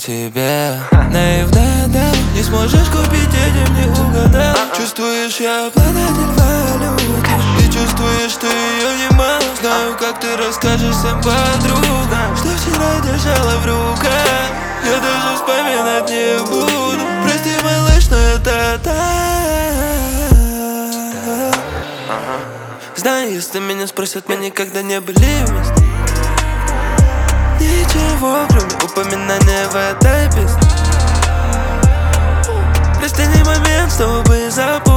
тебе. Наивная, да, не сможешь купить этим, не угадал. Чувствуешь, я обладатель валюты, и чувствуешь, ты ее немало. Знаю, как ты расскажешь всем подругам, что вчера держала в руках. Я даже вспоминать не буду. Прости, малыш, но это так. Знаю, если меня спросят, мы никогда не были вместе. Ничего, кроме упоминания в этой песне. Прости, не момент, чтобы запомнить.